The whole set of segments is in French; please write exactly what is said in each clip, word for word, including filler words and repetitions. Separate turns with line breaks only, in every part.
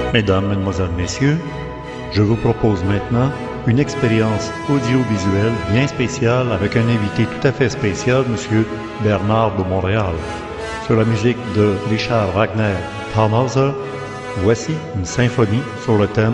Mesdames, Mesdemoiselles, Messieurs, je vous propose maintenant une expérience audiovisuelle bien spéciale avec un invité tout à fait spécial, M. Bernard de Montréal. Sur la musique de Richard Wagner Tannhäuser, voici une symphonie sur le thème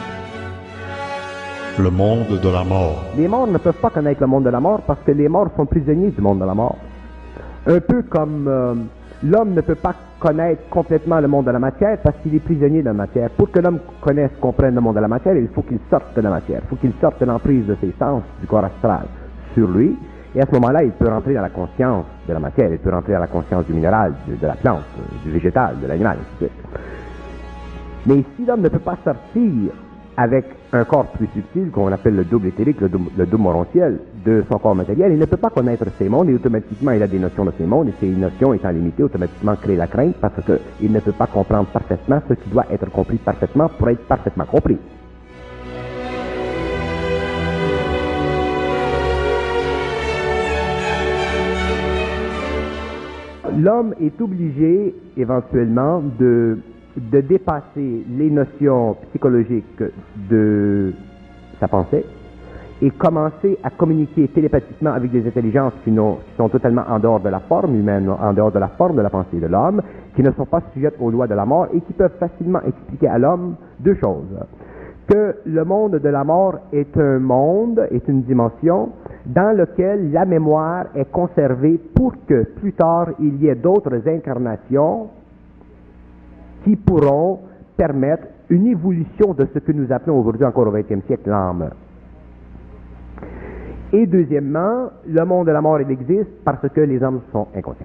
« Le monde de la mort ».
Les morts ne peuvent pas connaître le monde de la mort parce que les morts sont prisonniers du monde de la mort. Un peu comme euh, l'homme ne peut pas connaître complètement le monde de la matière parce qu'il est prisonnier de la matière. Pour que l'homme connaisse, comprenne le monde de la matière, il faut qu'il sorte de la matière. Il faut qu'il sorte de l'emprise de ses sens, du corps astral, sur lui. Et à ce moment-là, il peut rentrer dans la conscience de la matière. Il peut rentrer dans la conscience du minéral, de, de la plante, du végétal, de l'animal, ainsi de suite. Mais si l'homme ne peut pas sortir avec un corps plus subtil, qu'on appelle le double éthérique, le double, le double morontiel, de son corps matériel, il ne peut pas connaître ces mondes et automatiquement il a des notions de ces mondes et ces notions étant limitées, automatiquement créent la crainte parce qu'il ne peut pas comprendre parfaitement ce qui doit être compris parfaitement pour être parfaitement compris. L'homme est obligé éventuellement de de dépasser les notions psychologiques de sa pensée et commencer à communiquer télépathiquement avec des intelligences qui, qui sont totalement en dehors de la forme humaine, en dehors de la forme de la pensée de l'homme, qui ne sont pas sujettes aux lois de la mort et qui peuvent facilement expliquer à l'homme deux choses. Que le monde de la mort est un monde, est une dimension dans lequel la mémoire est conservée pour que plus tard il y ait d'autres incarnations qui pourront permettre une évolution de ce que nous appelons aujourd'hui encore au vingtième siècle l'âme. Et deuxièmement, le monde de la mort, il existe parce que les hommes sont inconscients.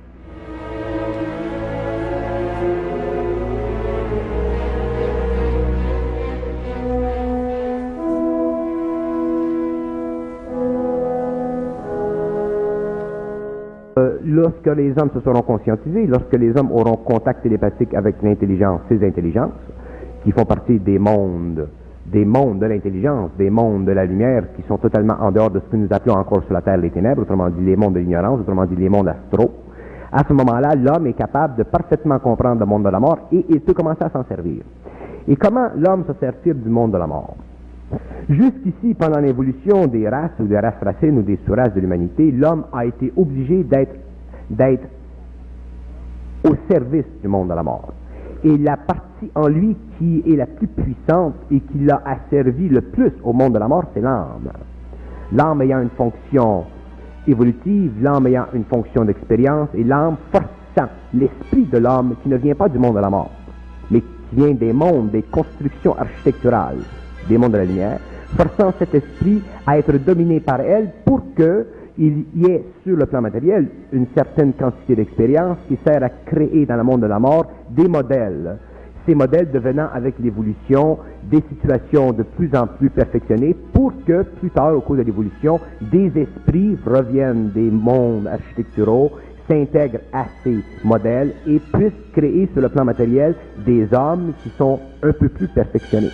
Euh, lorsque les hommes se seront conscientisés, lorsque les hommes auront contact télépathique avec l'intelligence, ces intelligences, qui font partie des mondes, des mondes de l'intelligence, des mondes de la lumière, qui sont totalement en dehors de ce que nous appelons encore sur la Terre les ténèbres, autrement dit les mondes de l'ignorance, autrement dit les mondes astraux, à ce moment-là, l'homme est capable de parfaitement comprendre le monde de la mort et il peut commencer à s'en servir. Et comment l'homme se sert-il du monde de la mort? Jusqu'ici, pendant l'évolution des races ou des races racines ou des sous-races de l'humanité, l'homme a été obligé d'être, d'être au service du monde de la mort. Et la partie en lui qui est la plus puissante et qui l'a asservi le plus au monde de la mort, c'est l'âme. L'âme ayant une fonction évolutive, l'âme ayant une fonction d'expérience, et l'âme forçant l'esprit de l'homme qui ne vient pas du monde de la mort, mais qui vient des mondes, des constructions architecturales, des mondes de la lumière, forçant cet esprit à être dominé par elle pour qu'il y ait sur le plan matériel une certaine quantité d'expérience qui sert à créer dans le monde de la mort des modèles. Ces modèles devenant avec l'évolution des situations de plus en plus perfectionnées pour que plus tard au cours de l'évolution des esprits reviennent des mondes architecturaux, s'intègrent à ces modèles et puissent créer sur le plan matériel des hommes qui sont un peu plus perfectionnés.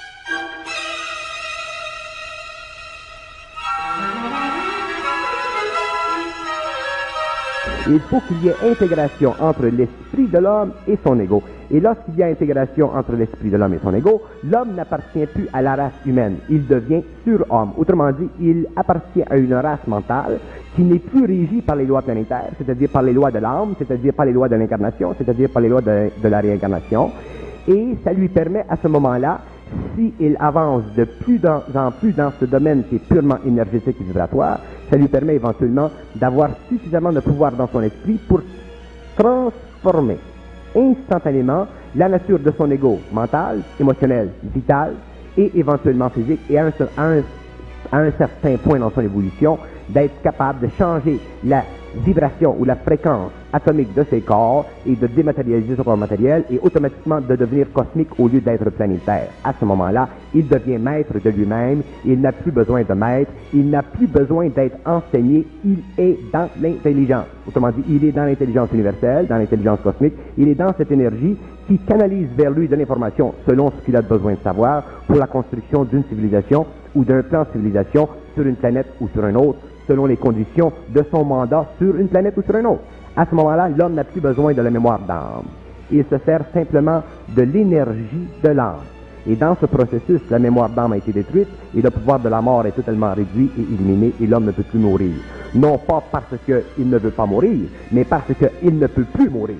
Il faut qu'il y ait intégration entre l'esprit de l'homme et son ego. Et lorsqu'il y a intégration entre l'esprit de l'homme et son ego, l'homme n'appartient plus à la race humaine. Il devient surhomme. Autrement dit, il appartient à une race mentale qui n'est plus régie par les lois planétaires, c'est-à-dire par les lois de l'âme, c'est-à-dire par les lois de l'incarnation, c'est-à-dire par les lois de, de la réincarnation. Et ça lui permet à ce moment-là, s'il avance de plus en plus dans ce domaine qui est purement énergétique et vibratoire, ça lui permet éventuellement d'avoir suffisamment de pouvoir dans son esprit pour transformer instantanément la nature de son ego mental, émotionnel, vital et éventuellement physique, et à un, à un, à un certain point dans son évolution, d'être capable de changer la vibration ou la fréquence atomique de ses corps et de dématérialiser son corps matériel et automatiquement de devenir cosmique au lieu d'être planétaire. À ce moment-là, il devient maître de lui-même, il n'a plus besoin de maître, il n'a plus besoin d'être enseigné, il est dans l'intelligence. Autrement dit, il est dans l'intelligence universelle, dans l'intelligence cosmique, il est dans cette énergie qui canalise vers lui de l'information selon ce qu'il a besoin de savoir pour la construction d'une civilisation ou d'un plan de civilisation sur une planète ou sur un autre, selon les conditions de son mandat sur une planète ou sur un autre. À ce moment-là, l'homme n'a plus besoin de la mémoire d'âme. il se sert simplement de l'énergie de l'âme. Et dans ce processus, la mémoire d'âme a été détruite et le pouvoir de la mort est totalement réduit et éliminé et l'homme ne peut plus mourir. Non pas parce qu'il ne veut pas mourir, mais parce qu'il ne peut plus mourir.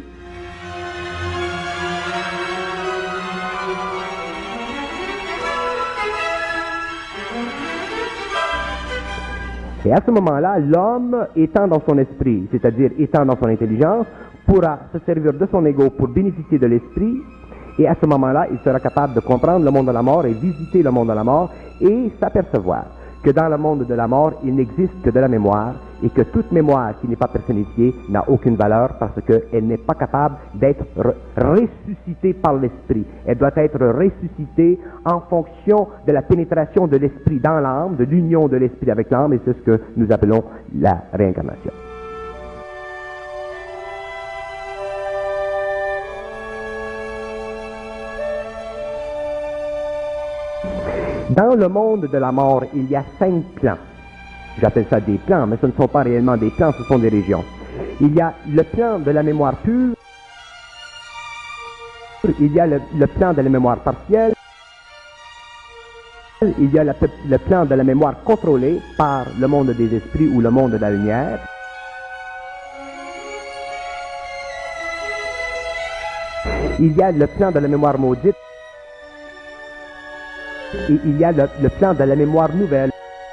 Et à ce moment-là, l'homme, étant dans son esprit, c'est-à-dire étant dans son intelligence, pourra se servir de son ego pour bénéficier de l'esprit. Et à ce moment-là, il sera capable de comprendre le monde de la mort et visiter le monde de la mort et s'apercevoir que dans le monde de la mort, il n'existe que de la mémoire et que toute mémoire qui n'est pas personnifiée n'a aucune valeur parce qu'elle n'est pas capable d'être ressuscitée par l'esprit. Elle doit être ressuscitée en fonction de la pénétration de l'esprit dans l'âme, de l'union de l'esprit avec l'âme, et c'est ce que nous appelons la réincarnation. Dans le monde de la mort, il y a cinq plans. J'appelle ça des plans, mais ce ne sont pas réellement des plans, ce sont des régions. Il y a le plan de la mémoire pure, il y a le, le plan de la mémoire partielle, il y a le, le plan de la mémoire contrôlée par le monde des esprits ou le monde de la lumière. Il y a le plan de la mémoire maudite. Et il y a le, le plan de la mémoire nouvelle.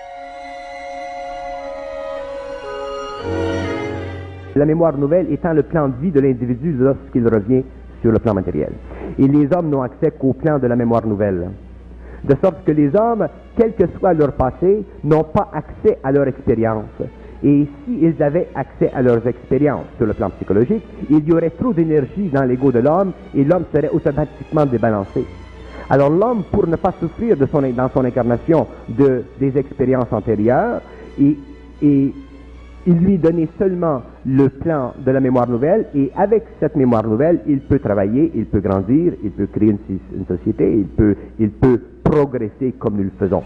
La mémoire nouvelle étant le plan de vie de l'individu lorsqu'il revient sur le plan matériel. Et les hommes n'ont accès qu'au plan de la mémoire nouvelle. De sorte que les hommes, quel que soit leur passé, n'ont pas accès à leur expérience. Et s'ils avaient accès à leurs expériences sur le plan psychologique, il y aurait trop d'énergie dans l'ego de l'homme et l'homme serait automatiquement débalancé. Alors l'homme, pour ne pas souffrir de son, dans son incarnation de, des expériences antérieures, et, et il lui donnait seulement le plan de la mémoire nouvelle, et avec cette mémoire nouvelle, il peut travailler, il peut grandir, il peut créer une, une société, il peut, il peut progresser comme nous le faisons.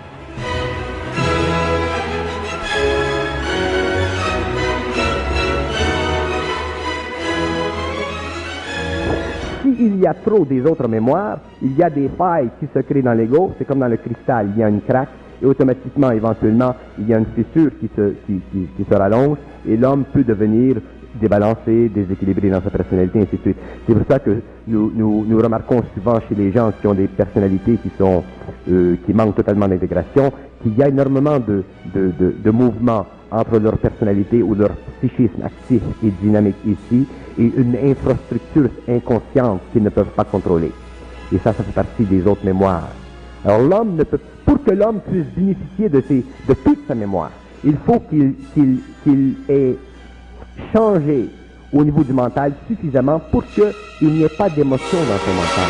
S'il y a trop des autres mémoires, il y a des failles qui se créent dans l'ego, c'est comme dans le cristal, il y a une craque, et automatiquement, éventuellement, il y a une fissure qui se, qui, qui, qui se rallonge, et l'homme peut devenir débalancé, déséquilibré dans sa personnalité, ainsi de suite. C'est pour ça que nous, nous, nous remarquons souvent chez les gens qui ont des personnalités qui sont, euh, qui manquent totalement d'intégration, qu'il y a énormément de, de, de, de mouvements entre leur personnalité ou leur psychisme actif et dynamique ici, et une infrastructure inconsciente qu'ils ne peuvent pas contrôler. Et ça, ça fait partie des autres mémoires. Alors l'homme ne peut, pour que l'homme puisse bénéficier de, ses, de toute sa mémoire, il faut qu'il qu'il, qu'il ait changé au niveau du mental suffisamment pour qu'il n'y ait pas d'émotion dans son mental.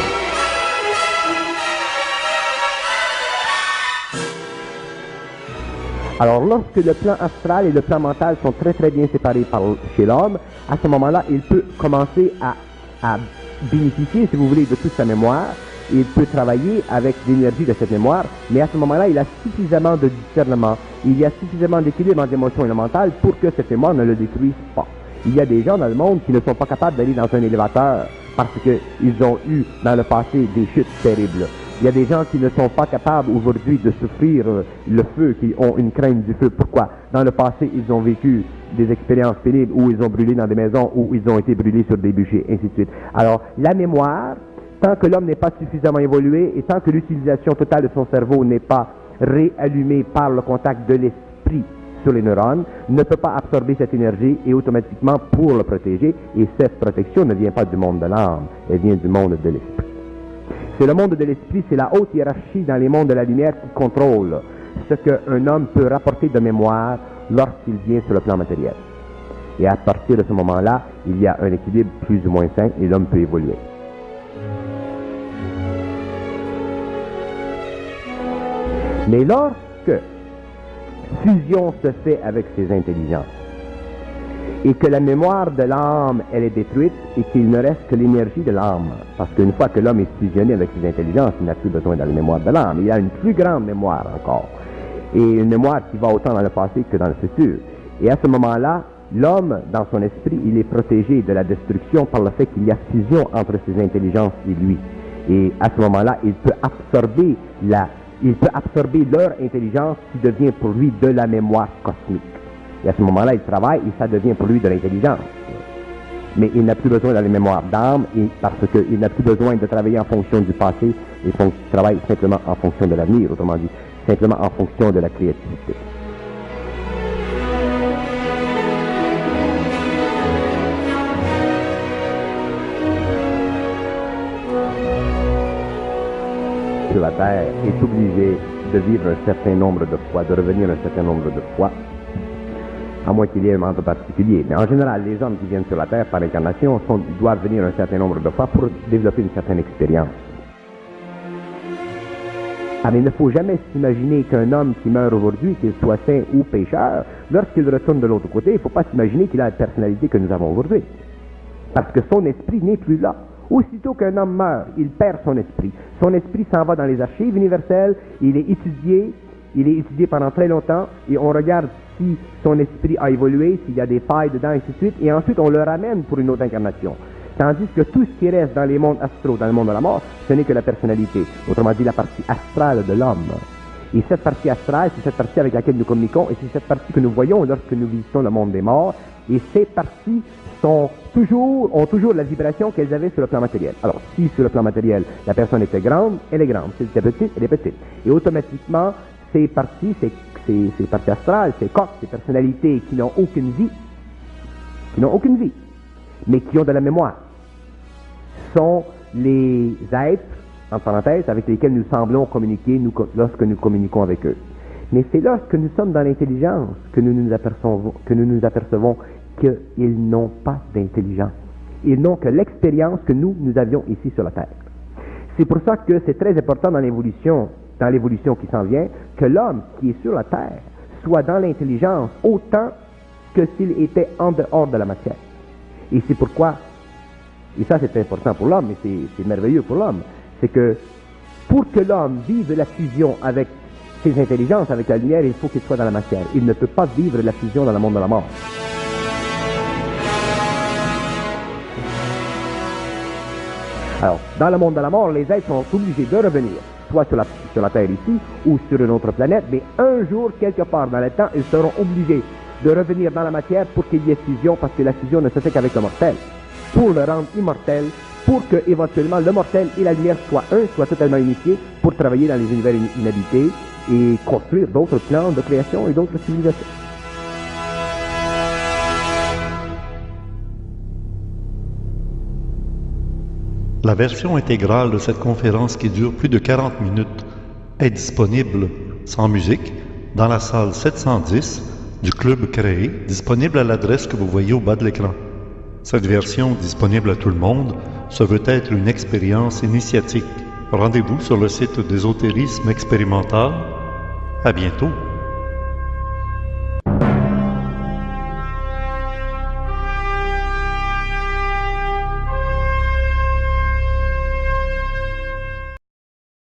Alors, lorsque le plan astral et le plan mental sont très très bien séparés par, chez l'homme, à ce moment-là, il peut commencer à, à bénéficier, si vous voulez, de toute sa mémoire. Il peut travailler avec l'énergie de cette mémoire, mais à ce moment-là, il a suffisamment de discernement, il y a suffisamment d'équilibre entre l'émotion et le mental pour que cette mémoire ne le détruise pas. Il y a des gens dans le monde qui ne sont pas capables d'aller dans un élévateur parce qu'ils ont eu dans le passé des chutes terribles. Il y a des gens qui ne sont pas capables aujourd'hui de souffrir le feu, qui ont une crainte du feu. Pourquoi? Dans le passé, ils ont vécu des expériences pénibles où ils ont brûlé dans des maisons, où ils ont été brûlés sur des bûchers, ainsi de suite. Alors, la mémoire, tant que l'homme n'est pas suffisamment évolué et tant que l'utilisation totale de son cerveau n'est pas réallumée par le contact de l'esprit sur les neurones, ne peut pas absorber cette énergie et automatiquement pour le protéger. Et cette protection ne vient pas du monde de l'âme, elle vient du monde de l'esprit. C'est le monde de l'esprit, c'est la haute hiérarchie dans les mondes de la lumière qui contrôle ce qu'un homme peut rapporter de mémoire lorsqu'il vient sur le plan matériel. Et à partir de ce moment-là, il y a un équilibre plus ou moins sain et l'homme peut évoluer. Mais lorsque fusion se fait avec ces intelligences, et que la mémoire de l'âme, elle est détruite, et qu'il ne reste que l'énergie de l'âme. Parce qu'une fois que l'homme est fusionné avec ses intelligences, il n'a plus besoin de la mémoire de l'âme. Il y a une plus grande mémoire encore. Et une mémoire qui va autant dans le passé que dans le futur. Et à ce moment-là, L'homme, dans son esprit, il est protégé de la destruction par le fait qu'il y a fusion entre ses intelligences et lui. Et à ce moment-là, il peut absorber la, il peut absorber leur intelligence qui devient pour lui de la mémoire cosmique. Et à ce moment-là, il travaille et ça devient pour lui de l'intelligence. Mais il n'a plus besoin de la mémoire d'âme et parce qu'il n'a plus besoin de travailler en fonction du passé, il travaille simplement en fonction de l'avenir, autrement dit, simplement en fonction de la créativité. Sur la Terre est obligé de vivre un certain nombre de fois, de revenir un certain nombre de fois, à moins qu'il y ait un membre particulier. Mais en général, les hommes qui viennent sur la Terre par incarnation sont, doivent venir un certain nombre de fois pour développer une certaine expérience. Ah, mais il ne faut jamais s'imaginer qu'un homme qui meurt aujourd'hui, qu'il soit saint ou pécheur, lorsqu'il retourne de l'autre côté, il ne faut pas s'imaginer qu'il a la personnalité que nous avons aujourd'hui. Parce que son esprit n'est plus là. Aussitôt qu'un homme meurt, il perd son esprit. Son esprit s'en va dans les archives universelles, il est étudié, il est étudié pendant très longtemps, et on regarde si son esprit a évolué, s'il y a des failles dedans, et ainsi de suite, et ensuite on le ramène pour une autre incarnation. Tandis que tout ce qui reste dans les mondes astraux, dans le monde de la mort, ce n'est que la personnalité, autrement dit la partie astrale de l'homme. Et cette partie astrale, c'est cette partie avec laquelle nous communiquons, et c'est cette partie que nous voyons lorsque nous visitons le monde des morts, et ces parties sont toujours, ont toujours la vibration qu'elles avaient sur le plan matériel. Alors, si sur le plan matériel, la personne était grande, elle est grande. Si elle était petite, elle est petite. Et automatiquement, ces parties, ces, ces, ces parties astrales, ces corps, ces personnalités qui n'ont aucune vie, qui n'ont aucune vie, mais qui ont de la mémoire, sont les êtres, en parenthèse, avec lesquels nous semblons communiquer nous, lorsque nous communiquons avec eux. Mais c'est lorsque nous sommes dans l'intelligence que nous nous apercevons, que nous nous apercevons qu'ils n'ont pas d'intelligence. Ils n'ont que l'expérience que nous, nous avions ici sur la Terre. C'est pour ça que c'est très important dans l'évolution, dans l'évolution qui s'en vient, que l'homme qui est sur la Terre soit dans l'intelligence autant que s'il était en dehors de la matière. Et c'est pourquoi, et ça c'est important pour l'homme, et c'est, c'est merveilleux pour l'homme, c'est que pour que l'homme vive la fusion avec ses intelligences, avec la lumière, il faut qu'il soit dans la matière. Il ne peut pas vivre la fusion dans le monde de la mort. Alors, dans le monde de la mort, les êtres sont obligés de revenir, soit sur la, sur la Terre ici, ou sur une autre planète, mais un jour, quelque part dans le temps, ils seront obligés de revenir dans la matière pour qu'il y ait fusion, parce que la fusion ne se fait qu'avec le mortel, pour le rendre immortel, pour que, éventuellement, le mortel et la lumière soient un, soient totalement unifiés, pour travailler dans les univers inhabités et construire d'autres plans de création et d'autres civilisations.
La version intégrale de cette conférence qui dure plus de quarante minutes est disponible sans musique dans la salle sept cent dix du club créé, disponible à l'adresse que vous voyez au bas de l'écran. Cette version disponible à tout le monde se veut être une expérience initiatique. Rendez-vous sur le site d'Ésotérisme Expérimental. À bientôt.